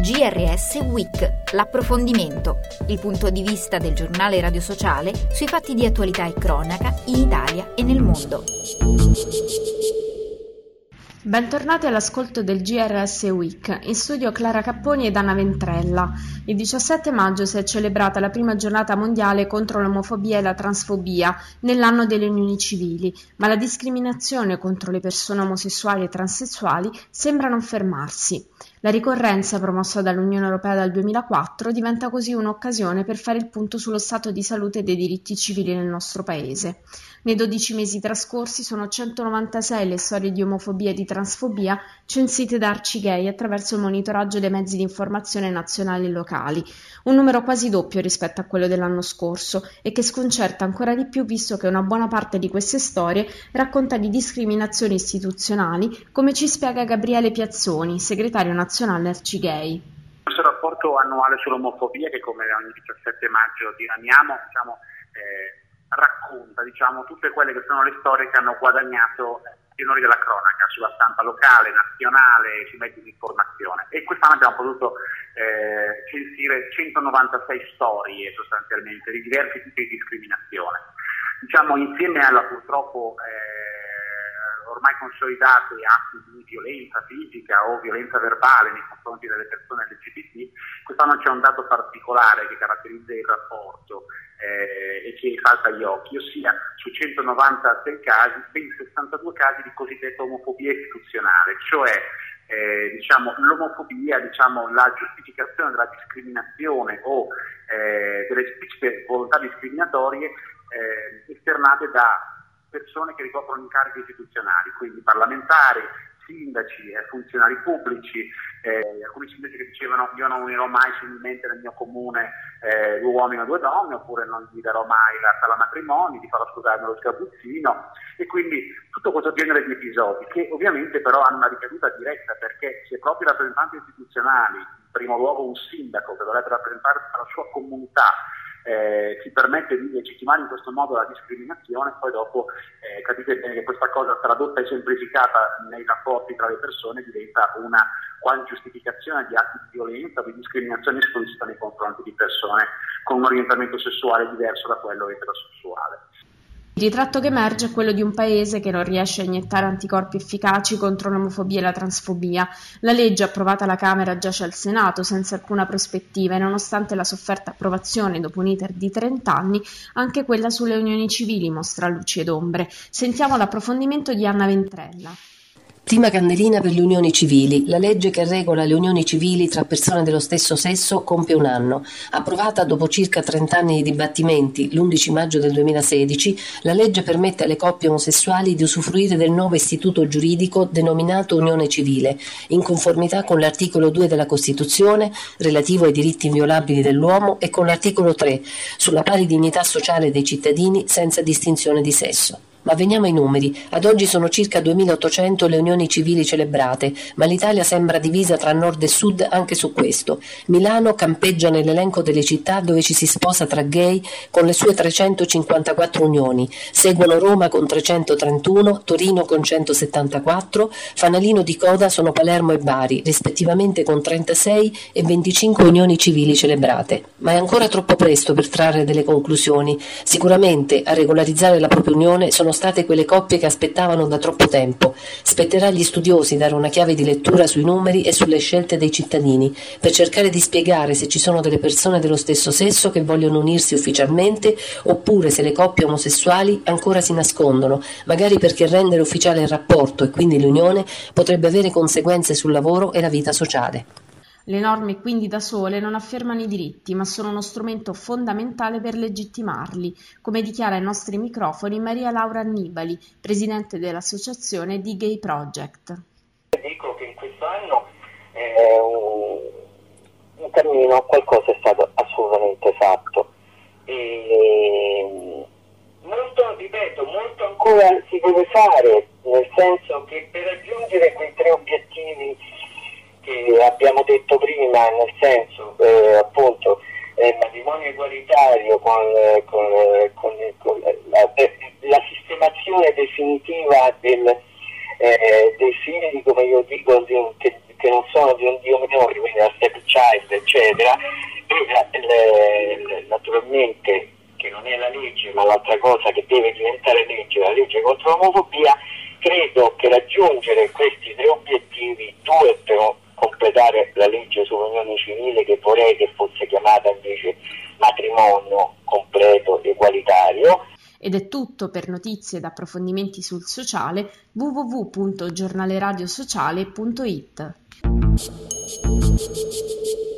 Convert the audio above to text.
GRS Week, l'approfondimento, il punto di vista del giornale radio sociale sui fatti di attualità e cronaca in Italia e nel mondo. Bentornati all'ascolto del GRS Week, in studio Clara Capponi ed Anna Ventrella. Il 17 maggio si è celebrata la prima giornata mondiale contro l'omofobia e la transfobia nell'anno delle unioni civili, ma la discriminazione contro le persone omosessuali e transessuali sembra non fermarsi. La ricorrenza, promossa dall'Unione Europea dal 2004, diventa così un'occasione per fare il punto sullo stato di salute dei diritti civili nel nostro Paese. Nei 12 mesi trascorsi sono 196 le storie di omofobia e di transfobia censite da Arcigay attraverso il monitoraggio dei mezzi di informazione nazionali e locali, un numero quasi doppio rispetto a quello dell'anno scorso e che sconcerta ancora di più visto che una buona parte di queste storie racconta di discriminazioni istituzionali, come ci spiega Gabriele Piazzoni, segretario nazionale Arcigay. Questo rapporto annuale sull'omofobia, che come ogni 17 maggio diramiamo, racconta tutte quelle che sono le storie che hanno guadagnato gli onori della cronaca sulla stampa locale, nazionale, sui mezzi di informazione, e quest'anno abbiamo potuto censire 196 storie sostanzialmente di diversi tipi di discriminazione. Insieme alla purtroppo ormai consolidate atti di violenza fisica o violenza verbale nei confronti delle persone LGBT, quest'anno c'è un dato particolare che caratterizza il rapporto e che salta agli occhi, ossia su 196 casi, ben 62 casi di cosiddetta omofobia istituzionale, cioè l'omofobia, la giustificazione della discriminazione o delle esplicite volontà discriminatorie esternate da persone che ricoprono incarichi istituzionali, quindi parlamentari, sindaci, funzionari pubblici, alcuni sindaci che dicevano io non unirò mai similmente nel mio comune 2 uomini o 2 donne, oppure non gli darò mai la sala matrimoni, ti farò scusare lo sgabuzzino, e quindi tutto questo genere di episodi che ovviamente però hanno una ricaduta diretta, perché se proprio i rappresentanti istituzionali, in primo luogo un sindaco che dovrebbe rappresentare la sua comunità, si permette di legittimare in questo modo la discriminazione, poi dopo capite bene che questa cosa tradotta e semplificata nei rapporti tra le persone diventa una quasi giustificazione di atti di violenza o di discriminazione esplicita nei confronti di persone con un orientamento sessuale diverso da quello eterosessuale. Il ritratto che emerge è quello di un paese che non riesce a iniettare anticorpi efficaci contro l'omofobia e la transfobia. La legge approvata alla Camera giace al Senato senza alcuna prospettiva e nonostante la sofferta approvazione dopo un iter di 30 anni, anche quella sulle unioni civili mostra luci ed ombre. Sentiamo l'approfondimento di Anna Ventrella. Prima candelina per le unioni civili. La legge che regola le unioni civili tra persone dello stesso sesso compie un anno. Approvata dopo circa 30 anni di dibattimenti, l'11 maggio del 2016, la legge permette alle coppie omosessuali di usufruire del nuovo istituto giuridico denominato unione civile, in conformità con l'articolo 2 della Costituzione, relativo ai diritti inviolabili dell'uomo, e con l'articolo 3, sulla pari dignità sociale dei cittadini senza distinzione di sesso. Ma veniamo ai numeri. Ad oggi sono circa 2.800 le unioni civili celebrate, ma l'Italia sembra divisa tra nord e sud anche su questo. Milano campeggia nell'elenco delle città dove ci si sposa tra gay con le sue 354 unioni. Seguono Roma con 331, Torino con 174, fanalino di coda sono Palermo e Bari, rispettivamente con 36 e 25 unioni civili celebrate. Ma è ancora troppo presto per trarre delle conclusioni. Sicuramente a regolarizzare la propria unione sono state quelle coppie che aspettavano da troppo tempo. Spetterà agli studiosi dare una chiave di lettura sui numeri e sulle scelte dei cittadini, per cercare di spiegare se ci sono delle persone dello stesso sesso che vogliono unirsi ufficialmente, oppure se le coppie omosessuali ancora si nascondono, magari perché rendere ufficiale il rapporto e quindi l'unione potrebbe avere conseguenze sul lavoro e la vita sociale. Le norme quindi da sole non affermano i diritti, ma sono uno strumento fondamentale per legittimarli, come dichiara ai nostri microfoni Maria Laura Annibali, presidente dell'associazione The Gay Project. Dico che in quest'anno un cammino, qualcosa è stato assolutamente fatto. E molto ancora si deve fare, nel senso che per raggiungere quei 3 obiettivi che abbiamo detto prima, nel senso appunto matrimonio egualitario con la sistemazione definitiva dei figli, come io dico, che che non sono di un dio minore, quindi la stepchild, eccetera, e naturalmente, che non è la legge, ma l'altra cosa che deve diventare legge, la legge contro l'omofobia, credo che raggiungere questi 3 obiettivi, 2 per completare la legge sull'unione civile, che vorrei che fosse chiamata invece matrimonio completo egualitario. Ed è tutto. Per notizie ed approfondimenti sul sociale www.giornaleradiosociale.it.